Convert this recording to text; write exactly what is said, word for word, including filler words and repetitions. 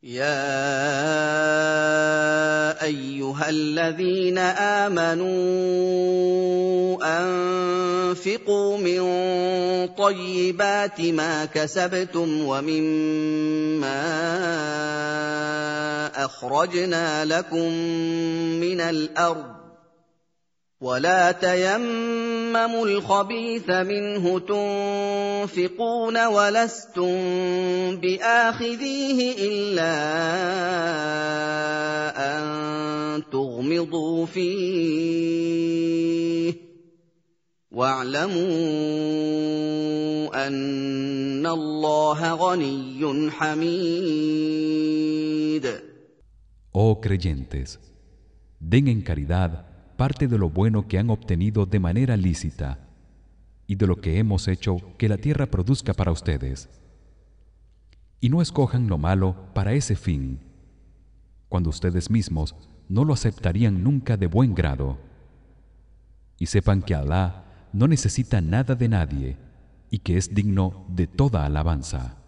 يا أيها الذين آمنوا أنفقوا من طيبات ما كسبتم ومما أخرجنا لكم من الأرض ولا تيمموا الخبيث منه تنفقون ولستم بآخذيه إلا أن تغمضوا فيه واعلموا أن الله غني حميد. Oh creyentes, den en caridad parte de lo bueno que han obtenido de manera lícita y de lo que hemos hecho que la tierra produzca para ustedes. Y no escojan lo malo para ese fin, cuando ustedes mismos no lo aceptarían nunca de buen grado. Y sepan que Alá no necesita nada de nadie y que es digno de toda alabanza.